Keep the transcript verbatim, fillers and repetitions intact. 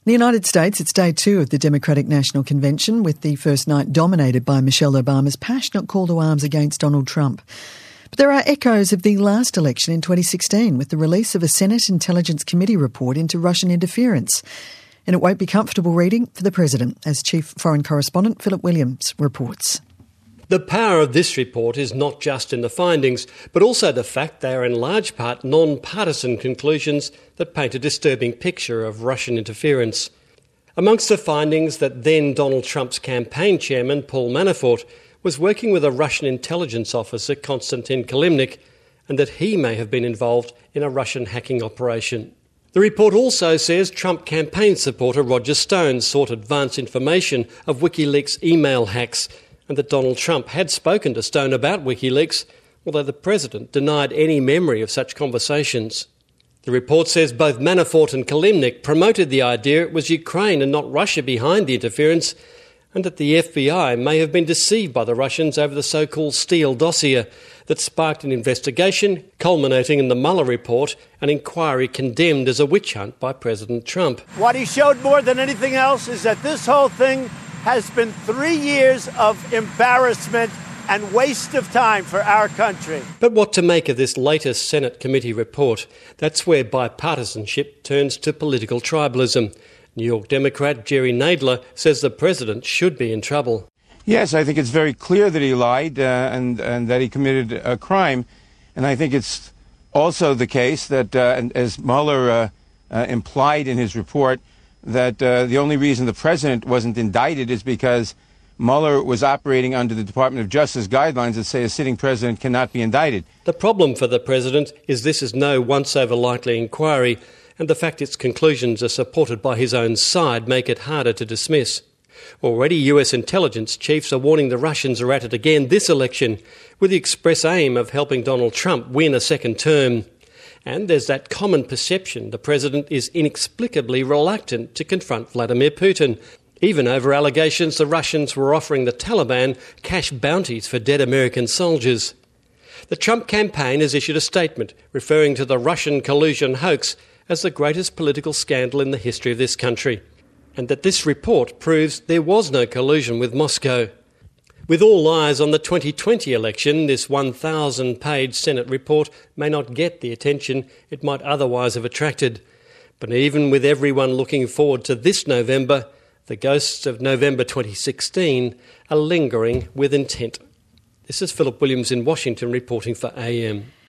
In the United States, it's day two of the Democratic National Convention, with the first night dominated by Michelle Obama's passionate call to arms against Donald Trump. But there are echoes of the last election in twenty sixteen, with the release of a Senate Intelligence Committee report into Russian interference. And it won't be comfortable reading for the President, as Chief Foreign Correspondent Philip Williams reports. The power of this report is not just in the findings, but also the fact they are in large part non-partisan conclusions that paint a disturbing picture of Russian interference. Amongst the findings, that then Donald Trump's campaign chairman, Paul Manafort, was working with a Russian intelligence officer, Konstantin Kilimnik, and that he may have been involved in a Russian hacking operation. The report also says Trump campaign supporter Roger Stone sought advance information of WikiLeaks email hacks, and that Donald Trump had spoken to Stone about WikiLeaks, although the President denied any memory of such conversations. The report says both Manafort and Kilimnik promoted the idea it was Ukraine and not Russia behind the interference, and that the F B I may have been deceived by the Russians over the so-called Steele dossier that sparked an investigation, culminating in the Mueller report, an inquiry condemned as a witch hunt by President Trump. What he showed more than anything else is that this whole thing has been three years of embarrassment and waste of time for our country. But what to make of this latest Senate committee report? That's where bipartisanship turns to political tribalism. New York Democrat Jerry Nadler says the President should be in trouble. Yes, I think it's very clear that he lied uh, and, and that he committed a crime. And I think it's also the case that, uh, as Mueller uh, uh, implied in his report, that uh, the only reason the President wasn't indicted is because Mueller was operating under the Department of Justice guidelines that say a sitting president cannot be indicted. The problem for the President is this is no once-over-likely inquiry, and the fact its conclusions are supported by his own side make it harder to dismiss. Already U S intelligence chiefs are warning the Russians are at it again this election, with the express aim of helping Donald Trump win a second term. And there's that common perception the President is inexplicably reluctant to confront Vladimir Putin, even over allegations the Russians were offering the Taliban cash bounties for dead American soldiers. The Trump campaign has issued a statement referring to the Russian collusion hoax as the greatest political scandal in the history of this country, and that this report proves there was no collusion with Moscow. With all eyes on the twenty twenty election, this one thousand page Senate report may not get the attention it might otherwise have attracted. But even with everyone looking forward to this November, the ghosts of November twenty sixteen are lingering with intent. This is Philip Williams in Washington reporting for A M.